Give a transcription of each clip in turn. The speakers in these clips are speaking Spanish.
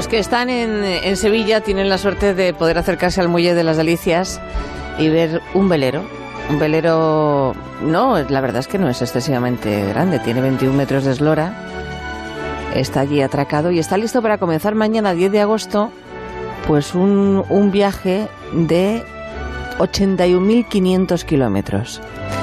Los que están en Sevilla tienen la suerte de poder acercarse al Muelle de las Delicias y ver un velero. Un velero, no, la verdad es que no es excesivamente grande, tiene 21 metros de eslora, está allí atracado y está listo para comenzar mañana, 10 de agosto, pues un viaje de 81.500 kilómetros.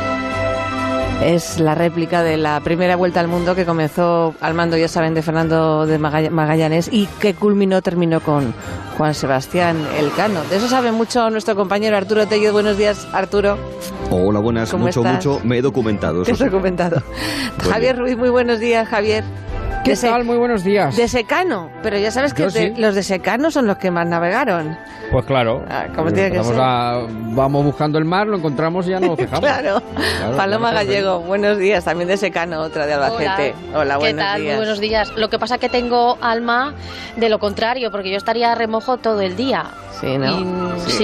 Es la réplica de la primera vuelta al mundo que comenzó al mando, ya saben, de Fernando de Magallanes y que terminó con Juan Sebastián Elcano. De eso sabe mucho nuestro compañero Arturo Tellez. Buenos días, Arturo. Hola, buenas. Mucho, me he documentado. ¿Te has documentado? Bueno. Javier Ruiz, muy buenos días, Javier. ¿Qué tal? Muy buenos días. De secano, pero ya sabes que los de secano son los que más navegaron. Pues claro. ¿Cómo tiene que ser? Vamos buscando el mar, lo encontramos y ya nos lo dejamos. Claro. Paloma Gallego, buenos días. También de secano, otra de Albacete. Hola, buenos días. ¿Qué tal? Muy buenos días. Lo que pasa es que tengo alma de lo contrario, porque yo estaría a remojo todo el día. Sí, ¿no? Sí.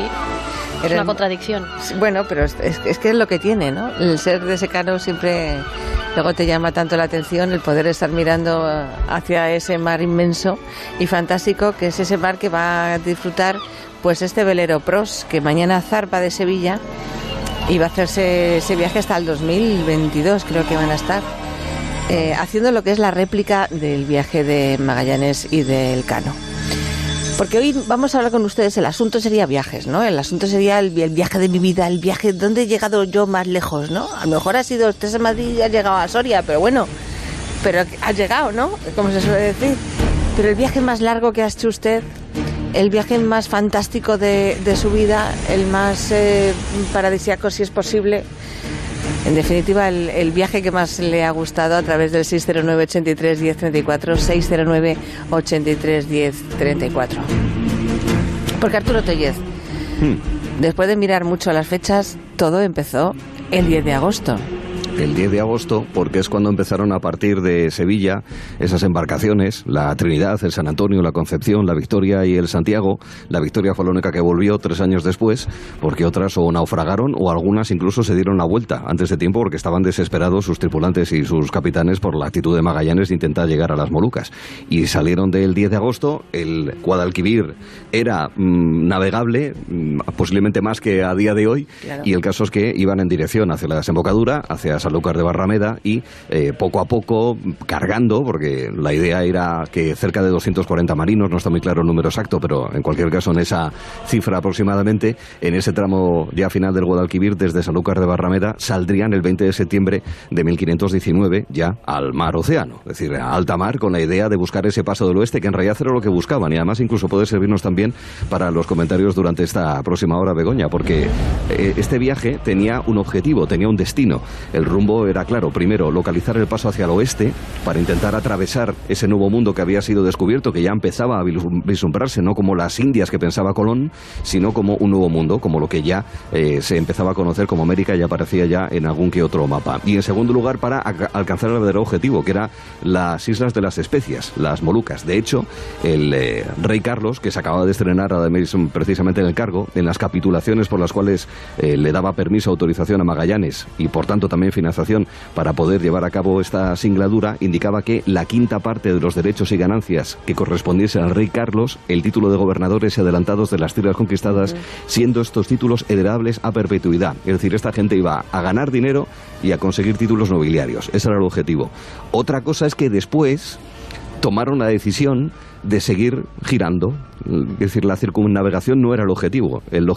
Es una contradicción. Bueno, pero es que es lo que tiene, ¿no? El ser de secano siempre luego te llama tanto la atención el poder estar mirando hacia ese mar inmenso y fantástico, que es ese mar que va a disfrutar pues este velero Pros, que mañana zarpa de Sevilla y va a hacerse ese viaje hasta el 2022, creo que van a estar haciendo lo que es la réplica del viaje de Magallanes y de Elcano. Porque hoy vamos a hablar con ustedes, el asunto sería viajes, ¿no? El asunto sería el viaje de mi vida, el viaje, ¿dónde he llegado yo más lejos, no? A lo mejor ha sido usted en Madrid y ha llegado a Soria, pero bueno, pero ha llegado, ¿no? Como se suele decir. Pero el viaje más largo que ha hecho usted, el viaje más fantástico de su vida, el más paradisíaco si es posible, en definitiva, el viaje que más le ha gustado, a través del 609 83 10 34, 609 83 10 34. Porque Arturo Tellez, después de mirar mucho las fechas, todo empezó el 10 de agosto. El 10 de agosto, porque es cuando empezaron a partir de Sevilla esas embarcaciones, la Trinidad, el San Antonio, la Concepción, la Victoria y el Santiago. La Victoria fue la única que volvió 3 años después, porque otras o naufragaron o algunas incluso se dieron la vuelta antes de tiempo porque estaban desesperados sus tripulantes y sus capitanes por la actitud de Magallanes de intentar llegar a las Molucas. Y salieron del 10 de agosto, el Guadalquivir era navegable, posiblemente más que a día de hoy, claro. Y el caso es que iban en dirección hacia la desembocadura, hacia Sanlúcar de Barrameda y poco a poco cargando, porque la idea era que cerca de 240 marinos, no está muy claro el número exacto, pero en cualquier caso en esa cifra aproximadamente, en ese tramo ya final del Guadalquivir desde Sanlúcar de Barrameda saldrían el 20 de septiembre de 1519 ya al mar océano, es decir, a alta mar, con la idea de buscar ese paso del oeste que en realidad era lo que buscaban y además incluso puede servirnos también para los comentarios durante esta próxima hora, Begoña, porque este viaje tenía un objetivo, tenía un destino. El rumbo era claro, primero localizar el paso hacia el oeste para intentar atravesar ese nuevo mundo que había sido descubierto, que ya empezaba a vislumbrarse, no como las Indias que pensaba Colón, sino como un nuevo mundo, como lo que ya se empezaba a conocer como América, ya aparecía ya en algún que otro mapa. Y en segundo lugar, para alcanzar el verdadero objetivo, que era las Islas de las Especias, las Molucas. De hecho, el rey Carlos, que se acaba de estrenar precisamente en el cargo, en las capitulaciones por las cuales le daba permiso, autorización a Magallanes y por tanto también financiación para poder llevar a cabo esta singladura, indicaba que la quinta parte de los derechos y ganancias que correspondiese al rey Carlos, el título de gobernadores y adelantados de las tierras conquistadas, siendo estos títulos heredables a perpetuidad. Es decir, esta gente iba a ganar dinero y a conseguir títulos nobiliarios. Ese era el objetivo. Otra cosa es que después tomaron la decisión de seguir girando. Es decir, la circunnavegación no era el objetivo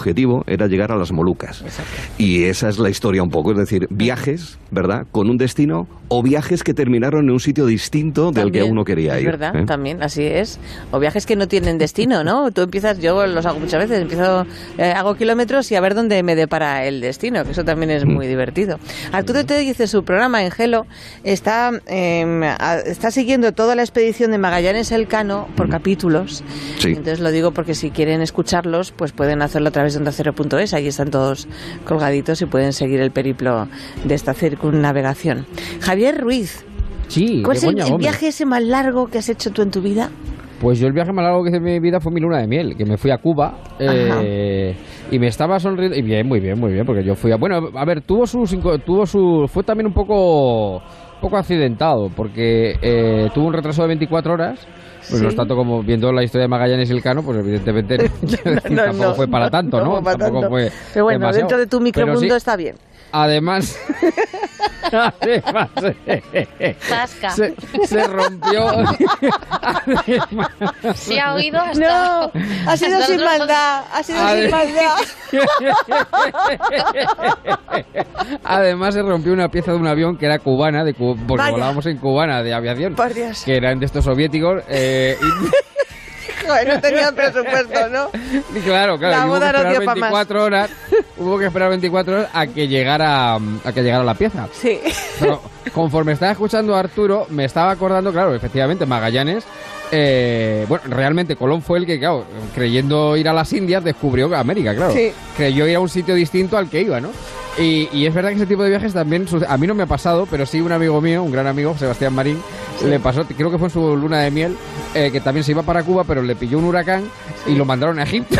era llegar a las Molucas. Exacto. Y esa es la historia un poco, es decir, viajes, ¿verdad?, con un destino, o viajes que terminaron en un sitio distinto del que uno quería ir. ¿Verdad? También, así es. O viajes que no tienen destino, ¿no? Tú empiezas, yo los hago muchas veces, hago kilómetros y a ver dónde me depara el destino, que eso también es muy divertido. Arturo Tellez, en su programa en Gelo, está siguiendo toda la expedición de Magallanes Elcano por capítulos. Sí. Entonces lo digo porque si quieren escucharlos, pues pueden hacerlo a través de ondacero.es. Ahí están todos colgaditos y pueden seguir el periplo de esta circunnavegación. Javier Ruiz, sí, ¿cuál es el viaje ese más largo que has hecho tú en tu vida? Pues yo el viaje más largo que hice en mi vida fue mi luna de miel, que me fui a Cuba y me estaba sonriendo. Y bien, muy bien, porque yo fui a... Bueno, a ver, fue también un poco poco accidentado, porque tuvo un retraso de 24 horas. Pues no es tanto como viendo la historia de Magallanes y Elcano, pues evidentemente tampoco fue para tanto, ¿no? Tampoco fue pero bueno, demasiado. Dentro de tu micromundo sí, está bien. Además, se rompió. ¿Se ha oído hasta? No, ha sido sin maldad. Ha sido sin maldad. Además, se rompió una pieza de un avión que era cubana, porque volábamos en cubana de aviación, que eran de estos soviéticos. Joder, no tenían presupuesto, ¿no? Claro, la boda no dio para más. Hubo que esperar 24 horas a que llegara la pieza. Sí. Pero conforme estaba escuchando a Arturo, me estaba acordando, claro, efectivamente, Magallanes. Bueno, realmente Colón fue el que, claro, creyendo ir a las Indias, descubrió América, claro. Sí. Creyó ir a un sitio distinto al que iba, ¿no? Y es verdad que ese tipo de viajes también, a mí no me ha pasado, pero sí un amigo mío, un gran amigo, Sebastián Marín, le pasó, creo que fue en su luna de miel, que también se iba para Cuba, pero le pilló un huracán y lo mandaron a Egipto.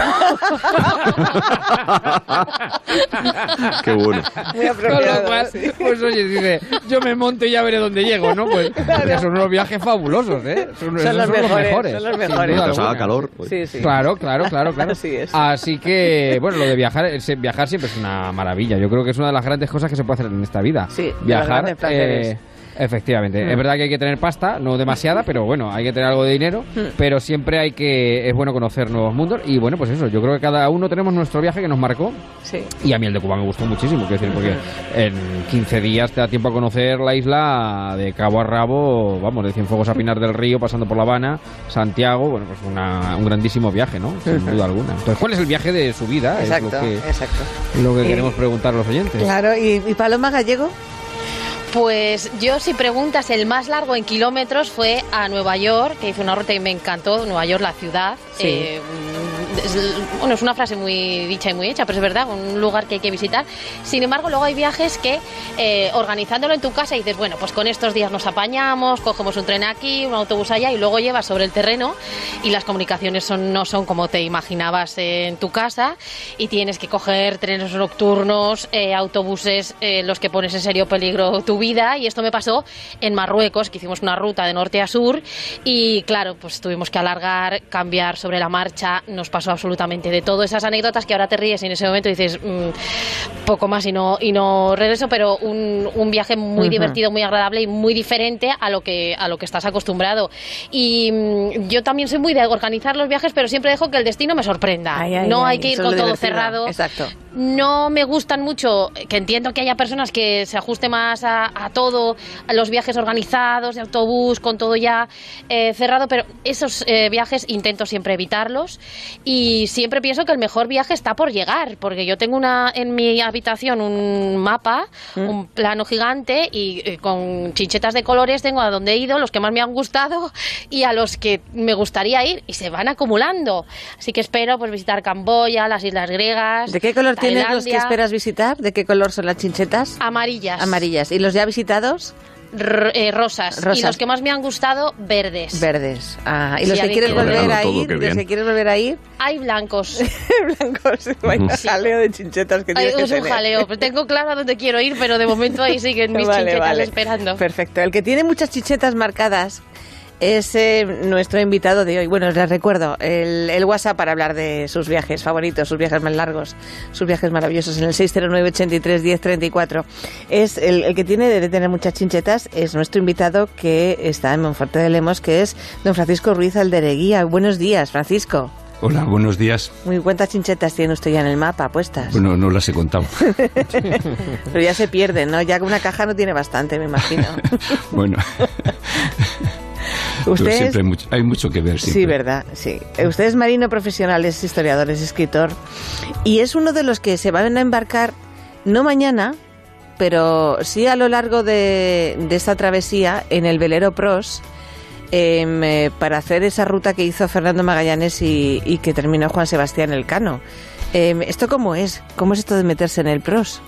Qué bueno. Muy apropiado. Con lo cual, pues oye, dice, yo me monto y ya veré dónde llego, ¿no? Pues claro. Son unos viajes fabulosos, ¿eh? Son los mejores. Son los mejores. Mientras haga calor. Pues. Sí, sí. Claro. Así es. Así que, bueno, lo de viajar siempre es una maravilla. Yo creo que es una de las grandes cosas que se puede hacer en esta vida. Sí, viajar. Efectivamente, es verdad que hay que tener pasta, no demasiada, pero bueno, hay que tener algo de dinero, pero siempre es bueno conocer nuevos mundos y bueno, pues eso, yo creo que cada uno tenemos nuestro viaje que nos marcó y a mí el de Cuba me gustó muchísimo, quiero decir, porque en 15 días te da tiempo a conocer la isla de cabo a rabo, vamos, de Cienfuegos a Pinar del Río, pasando por La Habana, Santiago, bueno, pues un grandísimo viaje, ¿no? Sin duda alguna. Entonces, ¿cuál es el viaje de su vida? Exacto. Lo que queremos preguntar a los oyentes. Claro, ¿y Paloma Gallego? Pues yo, si preguntas, el más largo en kilómetros fue a Nueva York, que hice una ruta y me encantó, Nueva York, la ciudad. Sí. Es una frase muy dicha y muy hecha, pero es verdad, un lugar que hay que visitar. Sin embargo, luego hay viajes que organizándolo en tu casa dices, bueno, pues con estos días nos apañamos, cogemos un tren aquí, un autobús allá y luego llevas sobre el terreno y las comunicaciones no son como te imaginabas en tu casa y tienes que coger trenes nocturnos, autobuses, los que pones en serio peligro tu vida, y esto me pasó en Marruecos, que hicimos una ruta de norte a sur y claro, pues tuvimos que alargar, cambiar sobre la marcha, nos pasó absolutamente de todo, esas anécdotas que ahora te ríes y en ese momento dices poco más y no regreso, pero un viaje muy divertido, muy agradable y muy diferente a lo que estás acostumbrado. Y yo también soy muy de organizar los viajes, pero siempre dejo que el destino me sorprenda. Hay que ir con todo cerrado. Exacto. No me gustan mucho, que entiendo que haya personas que se ajuste más a todo, a los viajes organizados de autobús, con todo ya cerrado, pero esos viajes intento siempre evitarlos y siempre pienso que el mejor viaje está por llegar, porque yo tengo en mi habitación un mapa, un plano gigante y con chinchetas de colores tengo a dónde he ido, los que más me han gustado y a los que me gustaría ir y se van acumulando. Así que espero pues visitar Camboya, las islas griegas. ¿De qué color tienes los que esperas visitar? ¿De qué color son las chinchetas? Amarillas. Amarillas. ¿Y los ya visitados? Rosas. Y los que más me han gustado, verdes. Verdes. Ah, ¿y los que quieres volver a ir? ¿Los que quieres volver a ir? Hay blancos. Blancos. Vaya jaleo de chinchetas que tienes que tener. Es un jaleo. Tengo claro a dónde quiero ir, pero de momento ahí siguen mis chinchetas esperando. Perfecto. El que tiene muchas chinchetas marcadas es nuestro invitado de hoy. Bueno, les recuerdo el WhatsApp para hablar de sus viajes favoritos, sus viajes más largos, sus viajes maravillosos en el 609 83 10 34. Es el que debe tener muchas chinchetas, es nuestro invitado que está en Monforte de Lemos, que es don Francisco Ruiz Aldereguía. Buenos días, Francisco. Hola, buenos días. ¿Cuántas chinchetas tiene usted ya en el mapa puestas? Bueno, no las he contado. Pero ya se pierden, ¿no? Ya una caja no tiene bastante, me imagino. Bueno. Siempre hay mucho que ver. Siempre. Sí, verdad, sí. Usted es marino profesional, es historiador, es escritor y es uno de los que se van a embarcar, no mañana, pero sí a lo largo de esta travesía en el velero Pros para hacer esa ruta que hizo Fernando Magallanes y que terminó Juan Sebastián Elcano. ¿Esto cómo es? ¿Cómo es esto de meterse en el Pros?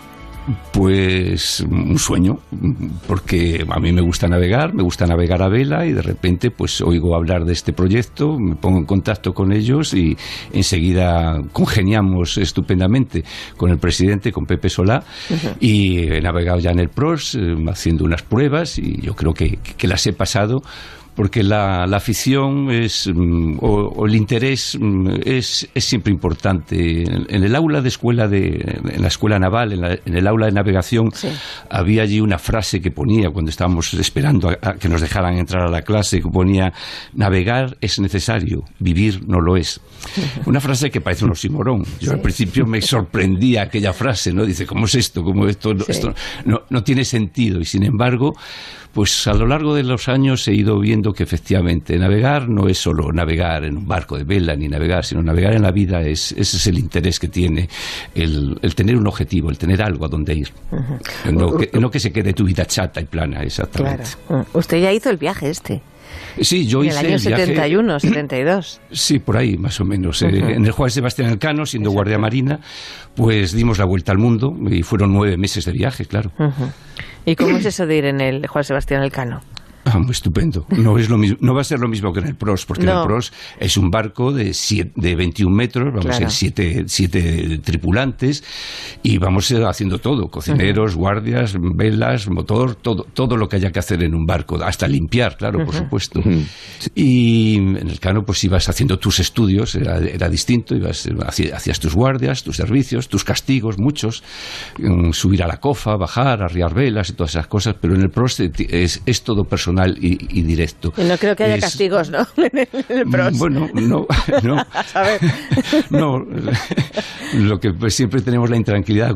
Pues un sueño, porque a mí me gusta navegar a vela, y de repente pues oigo hablar de este proyecto, me pongo en contacto con ellos y enseguida congeniamos estupendamente con el presidente, con Pepe Solá, y he navegado ya en el PROS haciendo unas pruebas, y yo creo que las he pasado, porque la afición o el interés es siempre importante. En el aula de en la escuela naval, en el aula de navegación, sí, había allí una frase que ponía cuando estábamos esperando a que nos dejaran entrar a la clase, que ponía: navegar es necesario, vivir no lo es. Una frase que parece un oxímoron. Yo al principio me sorprendía aquella frase, ¿no? Dice, ¿cómo es esto? ¿Cómo esto no tiene sentido? Y sin embargo, pues a lo largo de los años he ido viendo que efectivamente navegar no es solo navegar en un barco de vela ni navegar, sino navegar en la vida. Ese es el interés que tiene el tener un objetivo, el tener algo a donde ir. No que se quede tu vida chata y plana, exactamente. Claro. Usted ya hizo el viaje este. Sí, yo hice el año 71, 72. Sí, por ahí, más o menos. En el Juan Sebastián Elcano, siendo guardia marina, pues dimos la vuelta al mundo y fueron 9 meses de viaje, claro. ¿Y cómo es eso de ir en el Juan Sebastián Elcano? Muy estupendo. No es lo mismo, no va a ser lo mismo que en el PROS, porque en el PROS es un barco de 21 metros, vamos a ser 7 tripulantes, y vamos haciendo todo: cocineros, guardias, velas, motor, todo lo que haya que hacer en un barco, hasta limpiar, claro, por supuesto. Y en el Cano pues ibas haciendo tus estudios, era distinto, hacías tus guardias, tus servicios, tus castigos, muchos, subir a la cofa, bajar, arriar velas y todas esas cosas, pero en el PROS es todo personal y directo. Y no creo que haya castigos, ¿no? En el PROS. Bueno, no. A ver. No, lo que pues siempre tenemos la intranquilidad.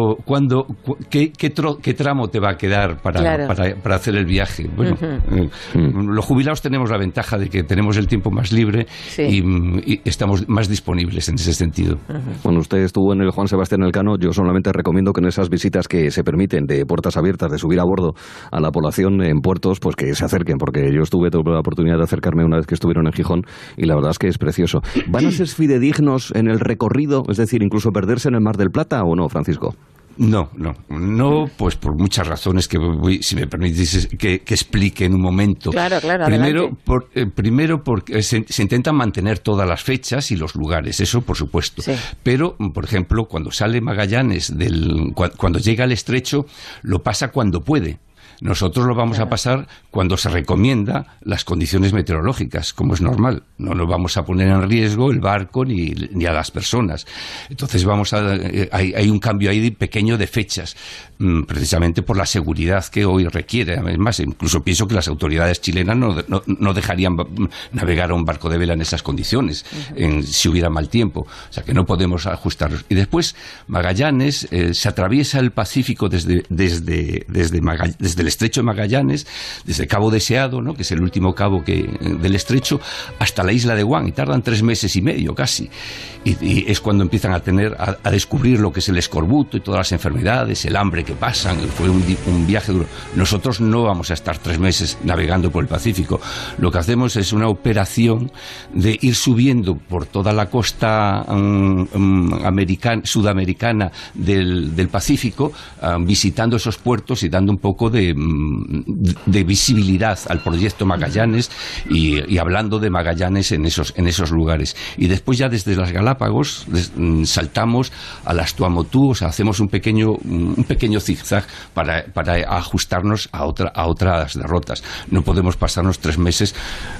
¿Qué tramo te va a quedar para hacer el viaje? Bueno, los jubilados tenemos la ventaja de que tenemos el tiempo más libre, sí, y estamos más disponibles en ese sentido. Bueno, usted estuvo en el Juan Sebastián Elcano. Yo solamente recomiendo que en esas visitas que se permiten de puertas abiertas, de subir a bordo a la población en puertos, pues que se acerquen, porque yo tuve la oportunidad de acercarme una vez que estuvieron en Gijón, y la verdad es que es precioso. ¿Van a ser fidedignos en el recorrido? Es decir, incluso perderse en el Mar del Plata, ¿o no, Francisco? No, pues por muchas razones que si me permitís que explique en un momento. Claro, primero porque se intentan mantener todas las fechas y los lugares, eso por supuesto. Sí. Pero, por ejemplo, cuando sale Magallanes, cuando llega al estrecho, lo pasa cuando puede. Nosotros lo vamos a pasar cuando se recomienda las condiciones meteorológicas, como es normal. No nos vamos a poner en riesgo el barco ni a las personas. Entonces hay un cambio ahí pequeño de fechas, precisamente por la seguridad que hoy requiere. Además, incluso pienso que las autoridades chilenas no dejarían navegar a un barco de vela en esas condiciones, si hubiera mal tiempo. O sea que no podemos ajustarlos. Y después Magallanes se atraviesa el Pacífico desde el estrecho de Magallanes, desde Cabo Deseado, ¿no?, que es el último cabo del estrecho, hasta la isla de Guam, y tardan 3 meses y medio casi. Y es cuando empiezan a descubrir lo que es el escorbuto y todas las enfermedades, el hambre que pasan. Fue un viaje duro. Nosotros no vamos a estar 3 meses navegando por el Pacífico. Lo que hacemos es una operación de ir subiendo por toda la costa sudamericana del Pacífico, visitando esos puertos y dando un poco de visibilidad al proyecto Magallanes y hablando de Magallanes en esos lugares. Y después ya desde las Galápagos saltamos a las Tuamotu, o sea, hacemos un pequeño zigzag para ajustarnos a otras derrotas. No podemos pasarnos 3 meses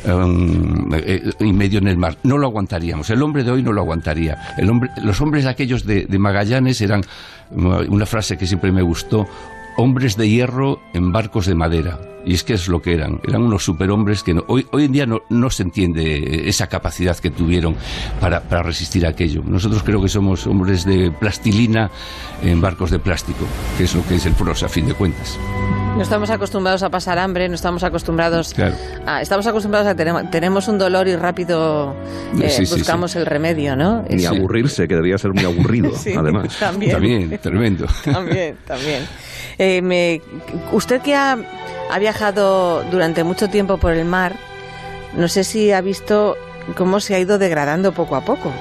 y medio en el mar. No lo aguantaríamos. El hombre de hoy no lo aguantaría. Los hombres aquellos de Magallanes eran, una frase que siempre me gustó, hombres de hierro en barcos de madera. Y es que es lo que eran unos superhombres que hoy en día no se entiende esa capacidad que tuvieron para resistir a aquello. Nosotros creo que somos hombres de plastilina en barcos de plástico, que es lo que es el PROS a fin de cuentas. No estamos acostumbrados a pasar hambre, no estamos acostumbrados estamos acostumbrados a tenemos un dolor y rápido buscamos el remedio, ¿no? Ni aburrirse, que debía ser muy aburrido, además. También, tremendo. También. Usted que ha viajado durante mucho tiempo por el mar, no sé si ha visto cómo se ha ido degradando poco a poco.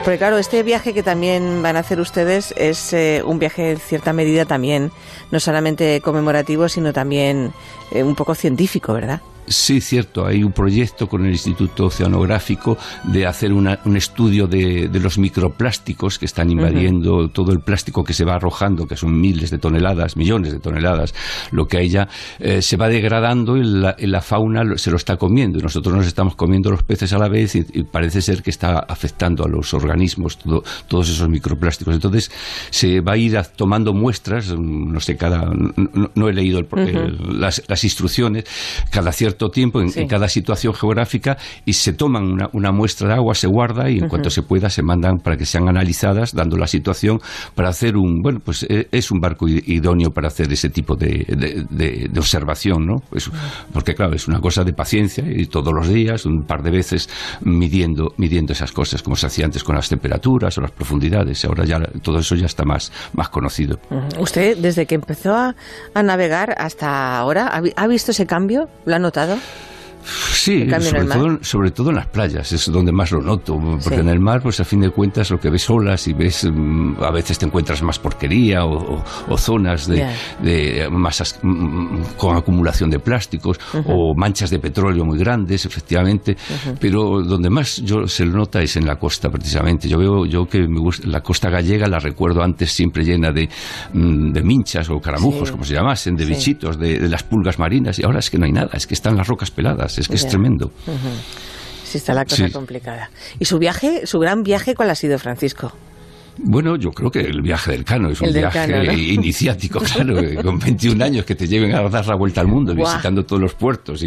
Porque claro, este viaje que también van a hacer ustedes es un viaje en cierta medida también, no solamente conmemorativo, sino también un poco científico, ¿verdad? Sí, cierto. Hay un proyecto con el Instituto Oceanográfico de hacer un estudio de los microplásticos que están invadiendo todo el plástico que se va arrojando, que son miles de toneladas, millones de toneladas, lo que a ella se va degradando y la fauna se lo está comiendo. Y nosotros nos estamos comiendo los peces a la vez y parece ser que está afectando a los organismos todos esos microplásticos. Entonces se va a ir tomando muestras, no sé, no he leído las instrucciones, cada cierto tiempo en cada situación geográfica, y se toman una muestra de agua, se guarda y en cuanto se pueda se mandan para que sean analizadas, dando la situación para hacer es un barco idóneo para hacer ese tipo de observación, ¿no? Porque claro, es una cosa de paciencia y todos los días, un par de veces midiendo esas cosas, como se hacía antes con las temperaturas o las profundidades. Ahora ya todo eso ya está más conocido. ¿Usted, desde que empezó a navegar hasta ahora, ha visto ese cambio? ¿Lo ha notado? Sí, sobre todo en las playas es donde más lo noto, porque en el mar, pues a fin de cuentas lo que ves olas y ves, a veces te encuentras más porquería o zonas de masas con acumulación de plásticos o manchas de petróleo muy grandes, efectivamente, pero donde más se lo nota es en la costa, precisamente. Yo que me gusta la costa gallega, la recuerdo antes siempre llena de minchas o caramujos, como se llamasen, de bichitos, de las pulgas marinas, y ahora es que no hay nada, es que están las rocas peladas. Es que es tremendo. Sí, está la cosa complicada. ¿Y su gran viaje, cuál ha sido, Francisco? Bueno, yo creo que el viaje del Cano es un viaje iniciático, claro, con 21 años que te lleven a dar la vuelta al mundo, visitando todos los puertos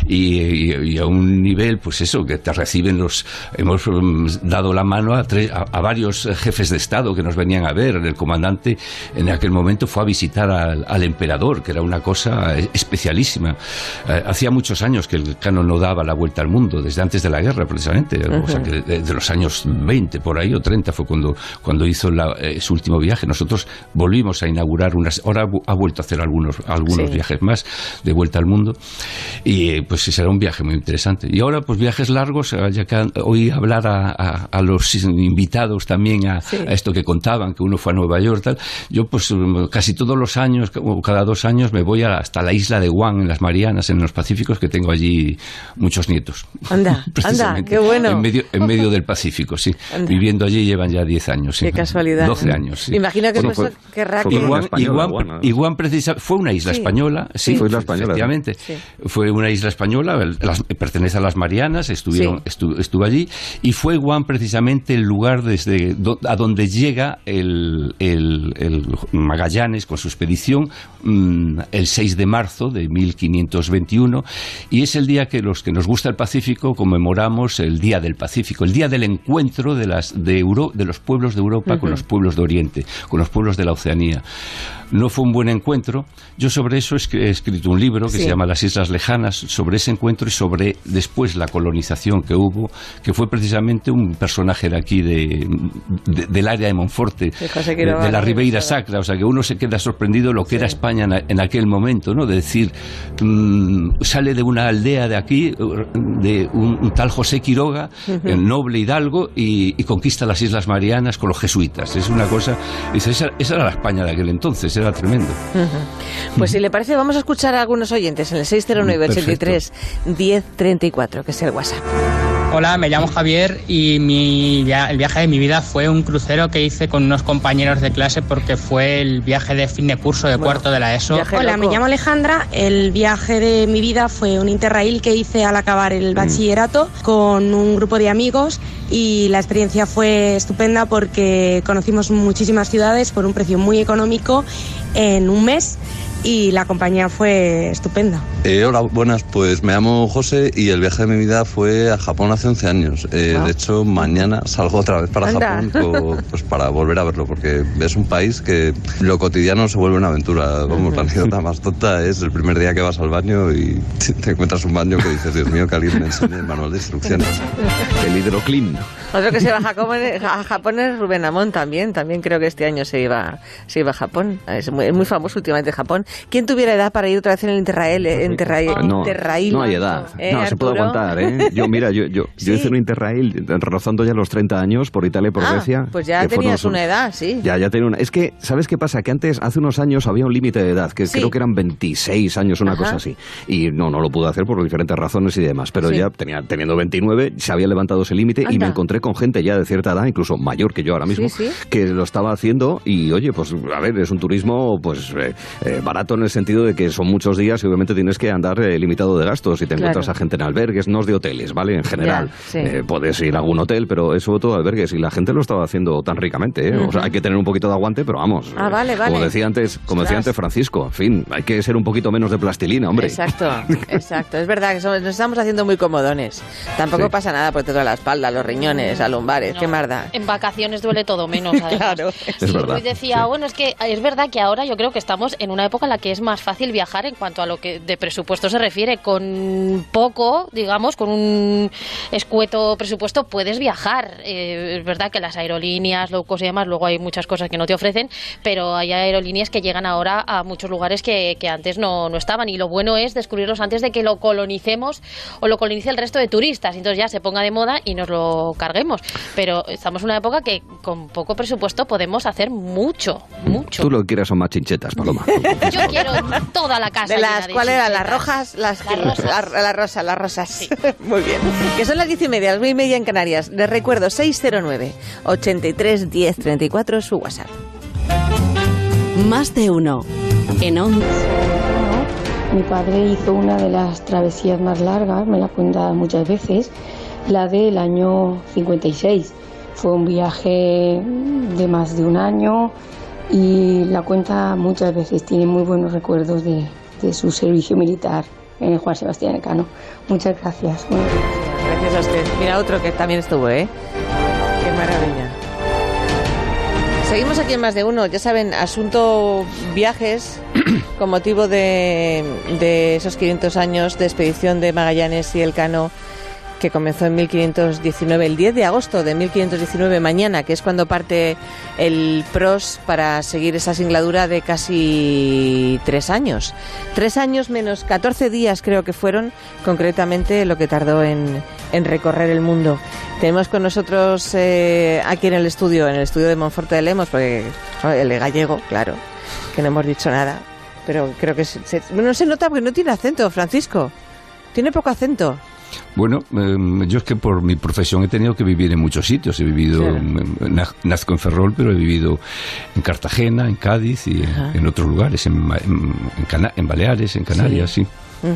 y a un nivel, pues eso, que te reciben hemos dado la mano a varios jefes de Estado que nos venían a ver. El comandante en aquel momento fue a visitar al emperador, que era una cosa especialísima. Hacía muchos años que el Cano no daba la vuelta al mundo, desde antes de la guerra, precisamente, o sea, que de los años 20 por ahí o 30 fue cuando hizo su último viaje. Nosotros volvimos a inaugurar ahora ha vuelto a hacer algunos viajes más de vuelta al mundo, y pues será un viaje muy interesante. Y ahora pues viajes largos, ya que oí hablar a los invitados también a esto que contaban, que uno fue a Nueva York, tal. Yo pues casi todos los años o cada 2 años me voy hasta la isla de Guam, en las Marianas, en los Pacíficos, que tengo allí muchos nietos. Anda, qué bueno. En medio del Pacífico, sí. Anda. Viviendo allí llevan ya 10 años. Sí. Qué casualidad. 12 años, sí. Imagino que querrá que... Guam fue una isla española, fue isla española, efectivamente. Sí. Fue una isla española, pertenece a las Marianas, estuvo allí, y fue Guam precisamente el lugar a donde llega el Magallanes con su expedición el 6 de marzo de 1521, y es el día que los que nos gusta el Pacífico conmemoramos el Día del Pacífico, el día del encuentro de los pueblos de Europa con los pueblos de Oriente, con los pueblos de la Oceanía. No fue un buen encuentro. Yo sobre eso he escrito un libro que se llama Las Islas Lejanas, sobre ese encuentro y sobre después la colonización que hubo, que fue precisamente un personaje de aquí, del área de Monforte, de la Ribeira Sacra. O sea, que uno se queda sorprendido lo que era España en aquel momento, ¿no? De decir, sale de una aldea de aquí, de un tal José Quiroga, el noble hidalgo, y conquista las Islas Marianas con los jesuitas. Es una cosa, esa era la España de aquel entonces. Era tremendo. Pues si le parece, vamos a escuchar a algunos oyentes en el 609-83-1034, que es el WhatsApp. Hola, me llamo Javier y el viaje de mi vida fue un crucero que hice con unos compañeros de clase porque fue el viaje de fin de curso de cuarto de la ESO. Hola, me llamo Alejandra. El viaje de mi vida fue un interrail que hice al acabar el bachillerato con un grupo de amigos, y la experiencia fue estupenda porque conocimos muchísimas ciudades por un precio muy económico en un mes, y la compañía fue estupenda. Hola, buenas, pues me llamo José y el viaje de mi vida fue a Japón hace 11 años. De hecho, mañana salgo otra vez para Japón pues para volver a verlo, porque es un país que lo cotidiano se vuelve una aventura. Vamos, la anécdota más tonta es el primer día que vas al baño y te encuentras un baño que dices, Dios mío, que alguien me enseñe el manual de instrucciones. El hidroclean. Otro que se va a Japón es Rubén Amón también creo que este año se iba a Japón. Es muy famoso últimamente Japón. ¿Quién tuviera edad para ir otra vez en el Interrail? No hay edad. No, se puede aguantar, ¿eh? Yo hice un Interrail rozando ya los 30 años por Italia y por Grecia. Pues ya tenías una edad, sí. Ya tenía una. Es que, ¿sabes qué pasa? Que antes, hace unos años, había un límite de edad, que creo que eran 26 años, una cosa así. Y no lo pude hacer por diferentes razones y demás. Pero ya teniendo 29, se había levantado ese límite y me encontré con gente ya de cierta edad, incluso mayor que yo ahora mismo, que lo estaba haciendo y, oye, pues, a ver, es un turismo, pues, barato en el sentido de que son muchos días y obviamente tienes que andar limitado de gastos y te encuentras a gente en albergues, no es de hoteles, ¿vale? En general. Puedes ir a algún hotel, pero es sobre todo albergues y la gente lo estaba haciendo tan ricamente, ¿eh? O sea, hay que tener un poquito de aguante, pero vamos. Vale. Como decía antes Francisco, en fin, hay que ser un poquito menos de plastilina, hombre. Exacto. Es verdad que nos estamos haciendo muy comodones. Tampoco pasa nada porque te duele la espalda, los riñones, las lumbares, qué más da. En vacaciones duele todo menos, además. Claro. Es verdad. Luis decía, bueno, es que es verdad que ahora yo creo que estamos en una época en la que es más fácil viajar en cuanto a lo que de presupuesto se refiere. Con poco, digamos, con un escueto presupuesto puedes viajar. Es verdad que las aerolíneas, low cost y demás, luego hay muchas cosas que no te ofrecen, pero hay aerolíneas que llegan ahora a muchos lugares que antes no estaban, y lo bueno es descubrirlos antes de que lo colonicemos o lo colonice el resto de turistas, entonces ya se ponga de moda y nos lo carguemos. Pero estamos en una época que con poco presupuesto podemos hacer mucho. Tú lo que quieras son más chinchetas, Paloma. Yo quiero toda la casa. ¿Cuál eran? ¿Las rojas? Las rosas. Sí. Muy bien. Que son las 10:30, las 9:30 en Canarias. Les recuerdo, 609 83 10 34 su WhatsApp. Más de uno. En Onda. Mi padre hizo una de las travesías más largas, me la cuenta muchas veces, la del año 56. Fue un viaje de más de un año y la cuenta muchas veces. Tiene muy buenos recuerdos de su servicio militar en Juan Sebastián Elcano. Muchas gracias. Gracias a usted. Mira otro que también estuvo, ¿eh? Qué maravilla. Seguimos aquí en Más de Uno. Ya saben, asunto viajes con motivo de esos 500 años de expedición de Magallanes y Elcano, que comenzó en 1519, el 10 de agosto de 1519, mañana, que es cuando parte el PROS para seguir esa singladura de casi 3 años. 3 años menos 14 días creo que fueron, concretamente, lo que tardó en recorrer el mundo. Tenemos con nosotros aquí en el estudio de Monforte de Lemos, porque el gallego, claro, que no hemos dicho nada, pero creo que no se nota porque no tiene acento, Francisco. Tiene poco acento. Bueno, yo es que por mi profesión he tenido que vivir en muchos sitios. He vivido, nazco en Ferrol, pero he vivido en Cartagena, en Cádiz y en otros lugares, en Baleares, en Canarias, sí.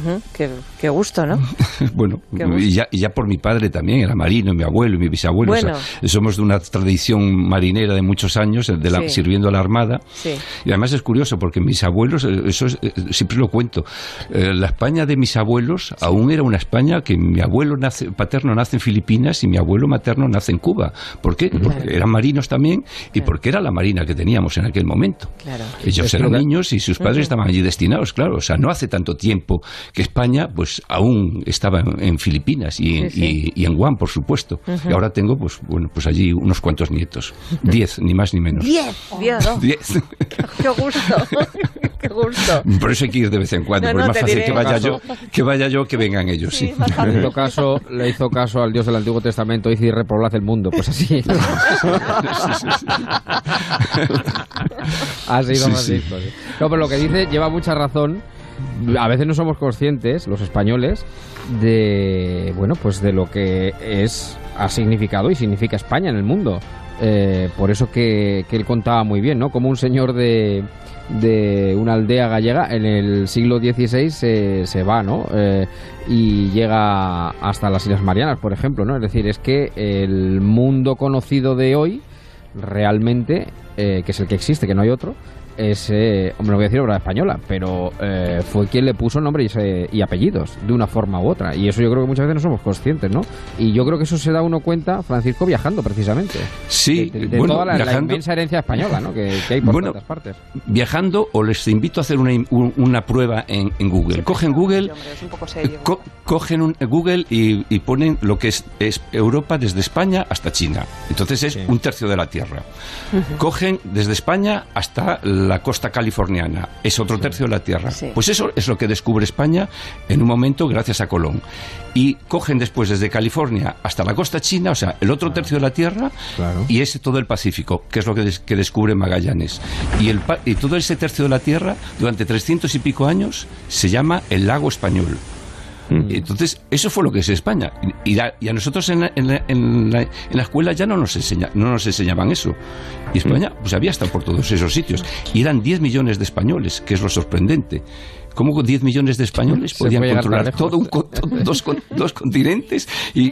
Qué gusto, ¿no? Bueno, y ya por mi padre también, era marino, mi abuelo y mi bisabuelo. Bueno. O sea, somos de una tradición marinera de muchos años, sirviendo a la Armada. Sí. Y además es curioso, porque mis abuelos, siempre lo cuento, la España de mis abuelos aún era una España que mi abuelo paterno nace en Filipinas y mi abuelo materno nace en Cuba. ¿Por qué? Porque eran marinos también y porque era la marina que teníamos en aquel momento. Claro. Ellos eran niños y sus padres estaban allí destinados, claro. O sea, no hace tanto tiempo que España pues aún estaba en Filipinas y en Guam, por supuesto. Y ahora tengo pues allí unos cuantos nietos. 10, ni más ni menos. 10. 10. Qué gusto. Qué gusto. Por eso hay que ir de vez en cuando, porque es más fácil que vaya yo que vengan ellos. Sí. Le hizo caso al Dios del Antiguo Testamento, dice: y repoblad el mundo. Pues así. Ha sido más listo. No, pero lo que dice lleva mucha razón. A veces no somos conscientes, los españoles, de lo que ha significado y significa España en el mundo. Por eso que él contaba muy bien, ¿no? Como un señor de una aldea gallega en el siglo XVI se va, ¿no? Y llega hasta las Islas Marianas, por ejemplo, ¿no? Es decir, es que el mundo conocido de hoy realmente, que es el que existe, que no hay otro, no voy a decir obra española, pero fue quien le puso nombre y apellidos de una forma u otra, y eso yo creo que muchas veces no somos conscientes, ¿no? Y yo creo que eso se da uno cuenta, Francisco, viajando precisamente. Sí, de toda la inmensa herencia española, ¿no? que hay por tantas partes. Viajando, o les invito a hacer una prueba en Google. Cogen Google, cogen Google y ponen lo que es Europa desde España hasta China. Entonces es un tercio de la Tierra. Cogen desde España hasta la costa californiana, es otro tercio de la Tierra. Sí. Pues eso es lo que descubre España en un momento gracias a Colón. Y cogen después desde California hasta la costa china, o sea, el otro tercio de la Tierra, y ese todo el Pacífico, que es lo que descubre Magallanes. Y todo ese tercio de la Tierra, durante 300 y pico años, se llama el lago español. Entonces, eso fue lo que es España. Y a nosotros en la escuela ya no nos enseñaban eso. Y España pues había estado por todos esos sitios. Y eran 10 millones de españoles, que es lo sorprendente. ¿Cómo con 10 millones de españoles podían controlar dos continentes y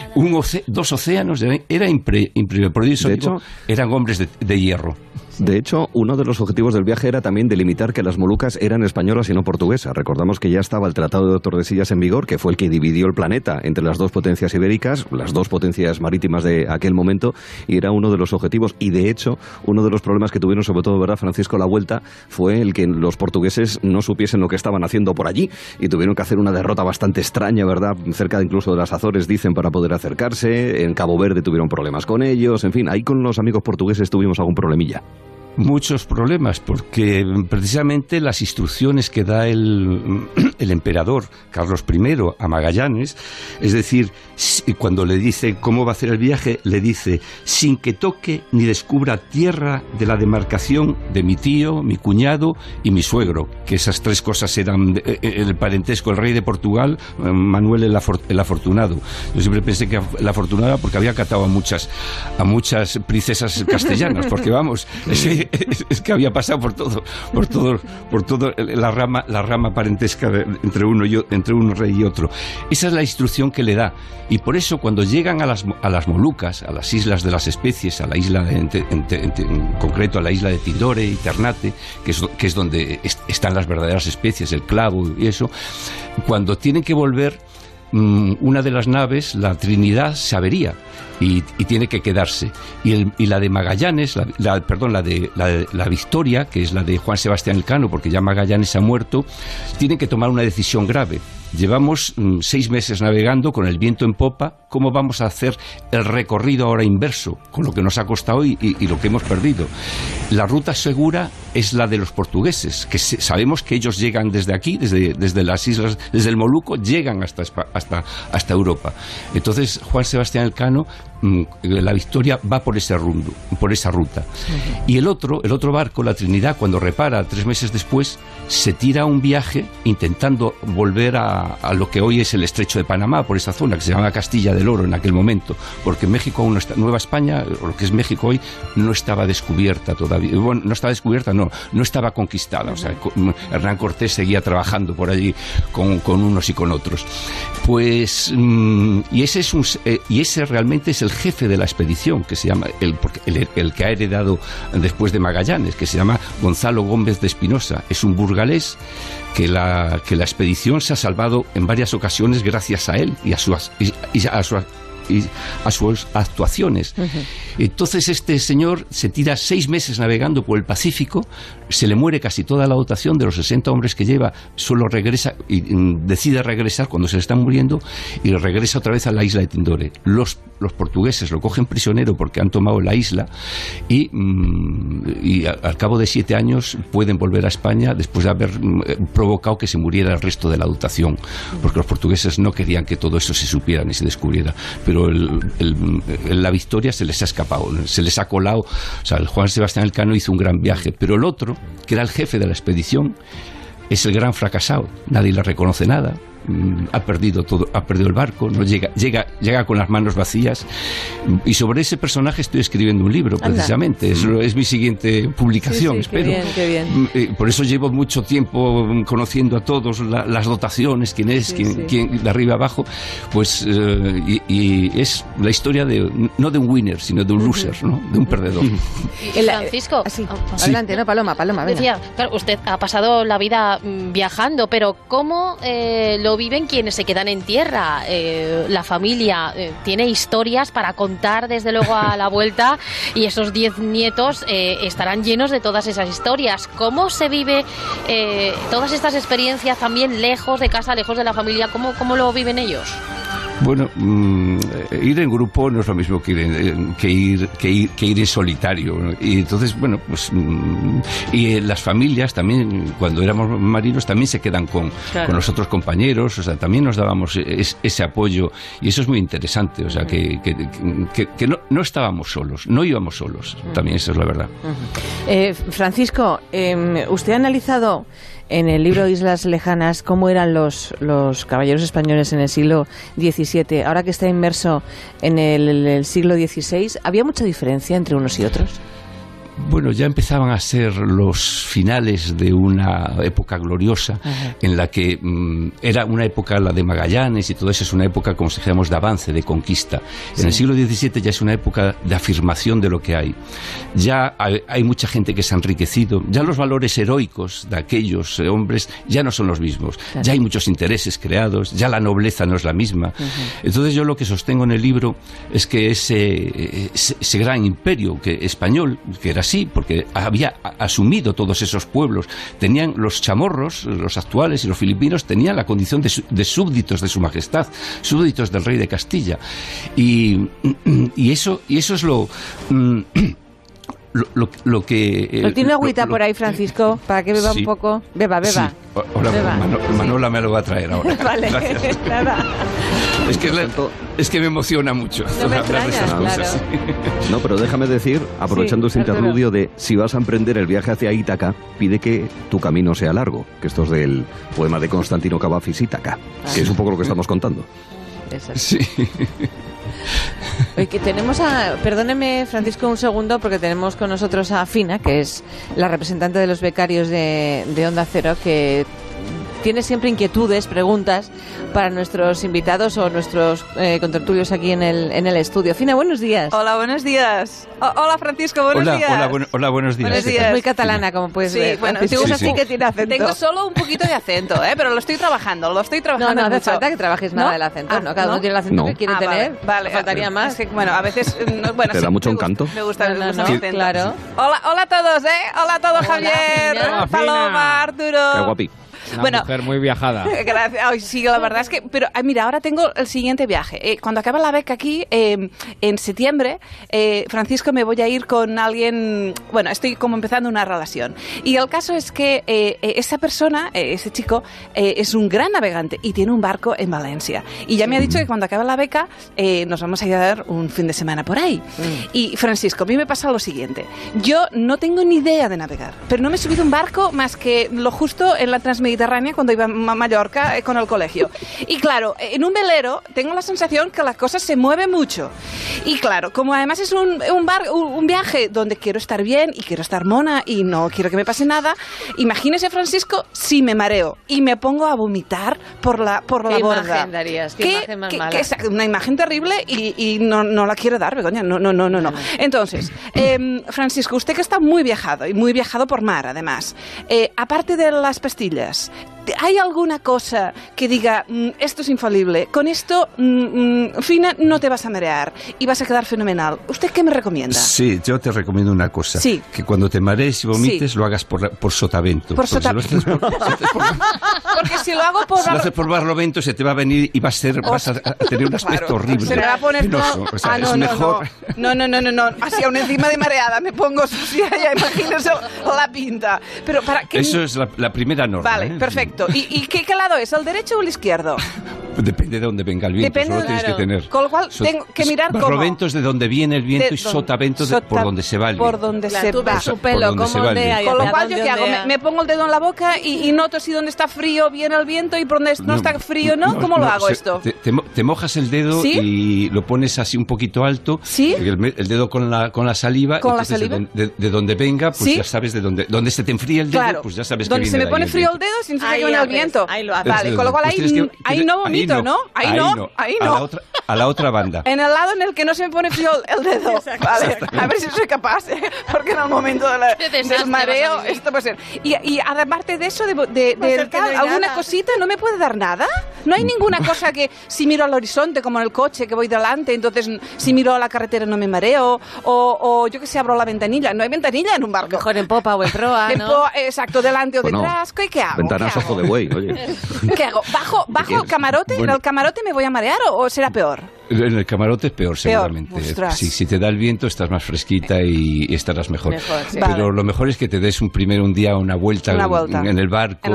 dos océanos? Era increíble. Por eso, de hecho, eran hombres de hierro. De hecho, uno de los objetivos del viaje era también delimitar que las Molucas eran españolas y no portuguesas. Recordamos que ya estaba el Tratado de Tordesillas en vigor, que fue el que dividió el planeta entre las dos potencias ibéricas, las dos potencias marítimas de aquel momento, y era uno de los objetivos. Y de hecho, uno de los problemas que tuvieron, sobre todo, ¿verdad, Francisco, a la vuelta, fue el que los portugueses no supiesen lo que estaban haciendo por allí y tuvieron que hacer una derrota bastante extraña, ¿verdad? Cerca incluso de las Azores, dicen, para poder acercarse. En Cabo Verde tuvieron problemas con ellos. En fin, ahí con los amigos portugueses tuvimos algún problemilla. Muchos problemas, porque precisamente las instrucciones que da el emperador Carlos I a Magallanes, es decir, cuando le dice cómo va a hacer el viaje, le dice, sin que toque ni descubra tierra de la demarcación de mi tío, mi cuñado y mi suegro, que esas tres cosas eran el parentesco, el rey de Portugal, Manuel el Afortunado. Yo siempre pensé que el Afortunado porque había catado a muchas princesas castellanas, porque vamos, es que había pasado por todo la rama parentesca entre un rey y otro. Esa es la instrucción que le da, y por eso cuando llegan a las Molucas, a las islas de las especies, a la isla en concreto a la isla de Tidore y Ternate, que es donde están las verdaderas especies, el clavo y eso, cuando tienen que volver, una de las naves, la Trinidad, se avería y tiene que quedarse, y la de Magallanes, la Victoria, que es la de Juan Sebastián Elcano, porque ya Magallanes ha muerto, tienen que tomar una decisión grave. Llevamos 6 meses navegando con el viento en popa. ¿Cómo vamos a hacer el recorrido ahora inverso, con lo que nos ha costado y lo que hemos perdido? La ruta segura es la de los portugueses, que sabemos que ellos llegan desde aquí, desde las islas, desde el Moluco, llegan hasta Europa. Entonces Juan Sebastián Elcano, la Victoria, va por esa ruta. Y el otro barco, la Trinidad, cuando repara 3 meses después, se tira a un viaje intentando volver a lo que hoy es el Estrecho de Panamá, por esa zona que se llama Castilla del Oro en aquel momento, porque México aún no está, Nueva España, o lo que es México hoy, no estaba descubierta todavía. Bueno, no estaba descubierta, no estaba conquistada. O sea, Hernán Cortés seguía trabajando por allí con unos y con otros. Pues y ese realmente es el jefe de la expedición, que se llama el que ha heredado después de Magallanes, que se llama Gonzalo Gómez de Espinosa. Es un burgalés que la expedición se ha salvado en varias ocasiones gracias a él y a sus actuaciones. Entonces este señor se tira 6 meses navegando por el Pacífico, se le muere casi toda la dotación de los 60 hombres que lleva, solo regresa y decide regresar cuando se le está muriendo, y regresa otra vez a la isla de Tidore. Los portugueses lo cogen prisionero porque han tomado la isla, y al cabo de 7 años pueden volver a España después de haber provocado que se muriera el resto de la dotación, porque los portugueses no querían que todo eso se supiera ni se descubriera. Pero la Victoria se les ha escapado, se les ha colado. O sea, el Juan Sebastián Elcano hizo un gran viaje, pero el otro, que era el jefe de la expedición, es el gran fracasado. Nadie le reconoce nada. Ha perdido todo, ha perdido el barco, no llega con las manos vacías, y sobre ese personaje estoy escribiendo un libro. Anda. Precisamente, es mi siguiente publicación, espero. Qué bien. Por eso llevo mucho tiempo conociendo a todos, las dotaciones, quién es, quién de arriba abajo, pues y es la historia no de un winner, sino de un loser, ¿no? De un perdedor. Francisco, adelante, no, Paloma, venga. Decía, claro, usted ha pasado la vida viajando, pero ¿cómo lo viven quienes se quedan en tierra? La familia tiene historias para contar, desde luego, a la vuelta, y esos 10 nietos estarán llenos de todas esas historias. ¿Cómo se vive todas estas experiencias también lejos de casa, lejos de la familia? ¿Cómo lo viven ellos? Bueno, ir en grupo no es lo mismo que ir en solitario, ¿no? Y entonces, bueno, pues y las familias también, cuando éramos marinos, también se quedan con los otros compañeros, o sea, también nos dábamos ese apoyo, y eso es muy interesante, o sea, que no estábamos solos, no íbamos solos, también eso es la verdad. Francisco, usted ha analizado en el libro Islas Lejanas cómo eran los caballeros españoles en el siglo XVII. Ahora que está inmerso en el siglo XVI, ¿había mucha diferencia entre unos y otros? Bueno, ya empezaban a ser los finales de una época gloriosa, en la que era una época, la de Magallanes y todo eso, es una época, como si dijéramos, de avance, de conquista. En el siglo XVII ya es una época de afirmación de lo que hay. Ya hay mucha gente que se ha enriquecido, ya los valores heroicos de aquellos hombres ya no son los mismos, ya hay muchos intereses creados, ya la nobleza no es la misma. Entonces yo lo que sostengo en el libro es que ese gran imperio español, que era así, porque había asumido todos esos pueblos, tenían los chamorros, los actuales y los filipinos, tenían la condición de súbditos de su majestad, súbditos del rey de Castilla, y eso es lo que... ¿No tiene agüita por ahí, Francisco? Para que beba un poco. Beba. Sí. Hola, beba. Manola me lo va a traer ahora. Vale, nada. Es que me emociona mucho hablar de estas cosas. Sí. No, pero déjame decir, aprovechando ese interludio, de si vas a emprender el viaje hacia Ítaca, pide que tu camino sea largo, que esto es del poema de Constantino Cavafis, Ítaca, que es un poco lo que estamos contando. Sí. Oye, que tenemos perdóneme, Francisco, un segundo, porque tenemos con nosotros a Fina, que es la representante de los becarios de Onda Cero, que tiene siempre inquietudes, preguntas para nuestros invitados o nuestros contertulios aquí en el estudio. Fina, buenos días. Hola, buenos días. Hola, Francisco, buenos días. Hola, buenos días. Buenos días. Es muy catalana, como puedes ver. Bueno, sí, que tiene acento. Tengo solo un poquito de acento, pero lo estoy trabajando. No hace falta que trabajes nada del acento, ¿no? Cada uno tiene el acento que quiere tener. Vale, faltaría más. Es que, bueno, a veces... Bueno, ¿te da mucho encanto? Me gusta el acento. Claro. Hola a todos, Hola a todos, Javier. Hola, Paloma, Arturo. Qué guapi. Una mujer muy viajada. Gracias. Ay, sí, la verdad es que... Pero mira, ahora tengo el siguiente viaje. Cuando acabe la beca aquí, en septiembre, Francisco, me voy a ir con alguien... Bueno, estoy como empezando una relación. Y el caso es que esa persona, ese chico, es un gran navegante y tiene un barco en Valencia. Y ya me ha dicho que cuando acabe la beca nos vamos a ir a dar un fin de semana por ahí. Y Francisco, a mí me pasa lo siguiente. Yo no tengo ni idea de navegar, pero no me he subido un barco más que lo justo en la Transmediterránea cuando iba a Mallorca con el colegio. Y claro, en un velero tengo la sensación que la cosa se mueve mucho. Y claro, como además es un viaje donde quiero estar bien y quiero estar mona y no quiero que me pase nada, imagínese, Francisco, si me mareo y me pongo a vomitar por la borda. ¿Qué imagen darías? ¿Qué imagen más mala? Una imagen terrible y no la quiero dar, Begoña. No. Entonces, Francisco, usted que está muy viajado y muy viajado por mar, además, aparte de las pastillas, ¿hay alguna cosa que diga esto es infalible? Con esto, Fina, no te vas a marear y vas a quedar fenomenal. ¿Usted qué me recomienda? Sí, yo te recomiendo una cosa. Sí. Que cuando te marees y vomites, lo hagas por sotavento. Por sotavento. Porque si lo hago por... Si lo haces por barlovento, se te va a venir y vas a tener un aspecto horrible. Se me va a poner penoso. O sea, es mejor... No. Así aún encima de mareada me pongo sucia, ya imagínese la pinta. Pero para que... Eso es la primera norma. Vale, perfecto. ¿Y qué lado es? ¿El derecho o el izquierdo? Depende de dónde venga el viento. Depende, solo tienes que tener. Con lo cual tengo que mirar cómo. Barlovento es de donde viene el viento y sotavento por donde se va el viento. Por donde se va. Su pelo, ¿cómo ondea? Con lo cual, ¿yo qué hago? Me pongo el dedo en la boca y noto si donde está frío viene el viento y por donde no está frío, ¿no? ¿Cómo lo hago esto? Te mojas el dedo y lo pones así un poquito alto. ¿Sí? El dedo con la saliva. ¿Con la saliva? De donde venga, pues ya sabes de dónde. Donde se te enfríe el dedo, pues ya sabes que viene. Donde se me pone frío el dedo, significa que viene el viento. Ahí lo haces. Vale, con lo cual ahí no vomito, ¿no? Ahí no. A la otra banda. En el lado en el que no se me pone frío el dedo. Vale, a ver si soy capaz, porque en el momento del mareo esto puede ser. Y aparte de eso, ¿alguna cosita? ¿No me puede dar nada? No hay ninguna cosa que si miro al horizonte como en el coche que voy delante, entonces si miro a la carretera no me mareo, o yo que sé, abro la ventanilla. No hay ventanilla en un barco. Mejor en popa o en proa, ¿no? Exacto, delante o detrás. ¿Qué hago? Ventanas ojo de buey, oye. ¿Qué hago? ¿Bajo el camarote? Bueno. ¿En el camarote me voy a marear o será peor? En el camarote es peor, seguramente. Si te da el viento estás más fresquita y estarás mejor. Sí. Pero Vale. lo mejor es que te des un día una vuelta en el barco,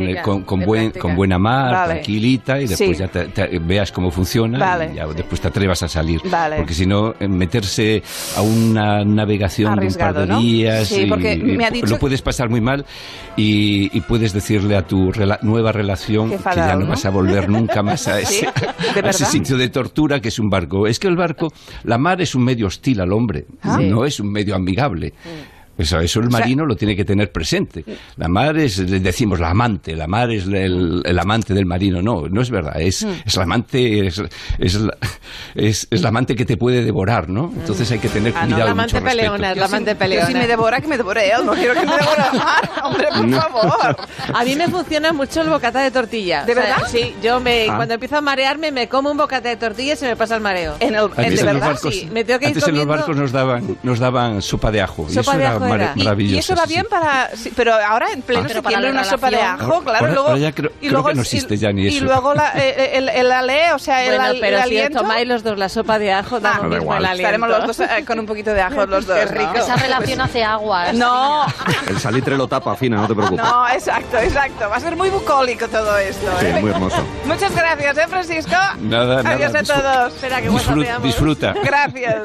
con buena mar, Vale. tranquilita, y después Sí. ya veas cómo funciona, Vale. y ya después te atrevas a salir. Vale. Porque si no, meterse a una navegación Arriesgado, de un par de ¿no? días, Sí, porque me ha dicho- lo puedes pasar muy mal y puedes decirle a tu nueva relación Qué que fadao, ya no ¿no? vas a volver nunca más a ¿Sí? ese, ¿De a ese verdad? sitio de tortura que es un barco. Es que el barco, la mar es un medio hostil al hombre, no es un medio amigable. Eso el marino lo tiene que tener presente. La mar es, le decimos la amante, la mar es el amante del marino. No es verdad. Es la amante, es la amante que te puede devorar, ¿no? Entonces hay que tener cuidado. La y mucho amante peleona, respeto. la amante Yo peleona. si me devora, que me devore él. No quiero que me devore la mar. Hombre, por favor. A mí me funciona mucho el bocata de tortilla. ¿De verdad? Sí, cuando empiezo a marearme me como un bocata de tortilla y se me pasa el mareo. Antes ¿De en los verdad? barcos, Sí, me tengo que ir antes en los comiendo... barcos nos daban sopa de ajo. Y Sopa eso de era ajo era. maravilloso. Y eso va sí, bien sí. para... sí, pero ahora en pleno Pero para septiembre la una sopa de relación. ajo, claro. Ahora Luego, ya creo que no existe ya ni y eso. luego el alé, o sea, Bueno, el pero si aliento... tomáis los dos la sopa de ajo, da lo da mismo igual. el aliento. Estaremos los dos con un poquito de ajo los dos. Qué rico. ¿no? Esa relación hace aguas. No, El salitre lo tapa, Fina, no te preocupes. no, exacto. Va a ser muy bucólico todo esto. Sí, ¿eh? muy hermoso. Muchas gracias, Francisco. Nada. Adiós a todos. Espera, que whatsappeamos. Disfruta. Gracias.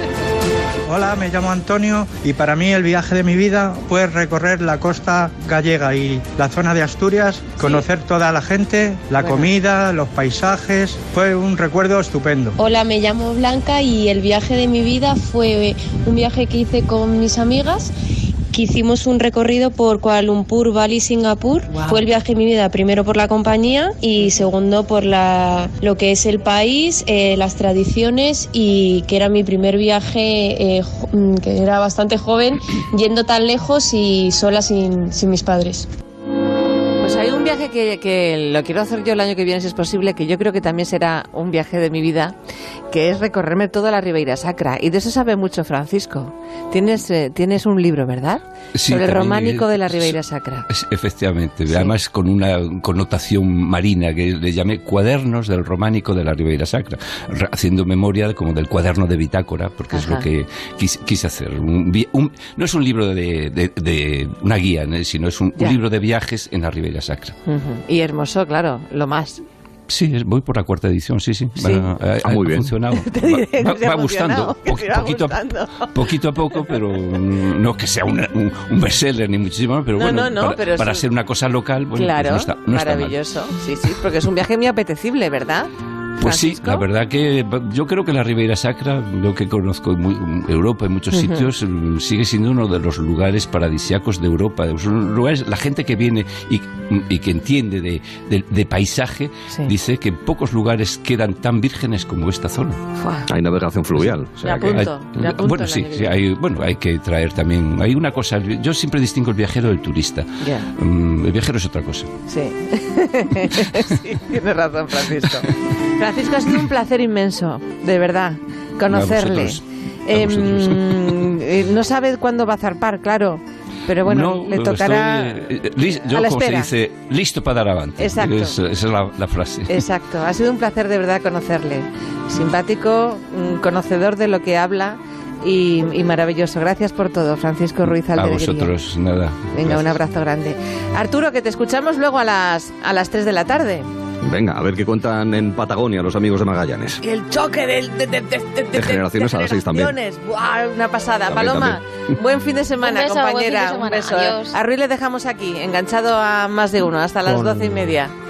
Hola, me llamo Antonio y para mí el viaje de mi vida fue recorrer la costa gallega y la zona de Asturias, conocer toda la gente, la comida, los paisajes. Fue un recuerdo estupendo. Hola, me llamo Blanca y el viaje de mi vida fue un viaje que hice con mis amigas, que hicimos un recorrido por Kuala Lumpur, Bali, Singapur. Fue el viaje de mi vida, primero por la compañía y segundo por lo que es el país, las tradiciones, y que era mi primer viaje, que era bastante joven, yendo tan lejos y sola sin mis padres. Pues hay un viaje que lo quiero hacer yo el año que viene, si es posible, que yo creo que también será un viaje de mi vida, que es recorrerme toda la Ribeira Sacra. Y de eso sabe mucho Francisco. Tienes un libro, ¿verdad? Sí, sobre el también románico de la Ribeira Sacra. Efectivamente, además con una connotación marina que le llamé Cuadernos del Románico de la Ribeira Sacra, haciendo memoria como del cuaderno de bitácora, porque es lo que quise hacer. No es un libro de una guía, sino es un libro de viajes en la Ribeira Sacra. Y hermoso, claro, lo más. Sí, voy por la 4ª edición, sí. Bueno, muy bien. Ha funcionado. Va gustando, poquito a poco, pero no que sea un bestseller ni muchísimo, pero para ser una cosa local, bueno, claro, pues no está maravilloso. Sí, porque es un viaje muy apetecible, ¿verdad? Pues sí, ¿Francisco? la verdad que yo creo que la Ribeira Sacra, lo que conozco en Europa, en muchos sitios, sigue siendo uno de los lugares paradisíacos de Europa. Son lugares, la gente que viene y que entiende de paisaje dice que pocos lugares quedan tan vírgenes como esta zona. Hay navegación fluvial. O sea, me apunto bueno, sí, hay que traer también. Hay una cosa, yo siempre distingo el viajero del turista. El viajero es otra cosa. Sí, sí, tienes razón, Francisco. Francisco, ha sido un placer inmenso, de verdad, conocerle. No sabe cuándo va a zarpar, claro, pero bueno, le tocará yo, a la como espera. se dice, listo para dar avante. Exacto. Esa es la frase. Exacto, ha sido un placer de verdad conocerle. Simpático, conocedor de lo que habla y maravilloso. Gracias por todo, Francisco Ruiz Aldeguería. A vosotros, nada. Venga, un abrazo grande. Arturo, que te escuchamos luego a las 3 de la tarde. Venga, a ver qué cuentan en Patagonia los amigos de Magallanes. El choque de generaciones a las 6 también. ¡Buah! Una pasada. También, Paloma, buen fin de semana, Un beso, compañera. buen fin de semana. Un beso. Adiós. A Ruiz le dejamos aquí, enganchado a más de uno, hasta las 12:30.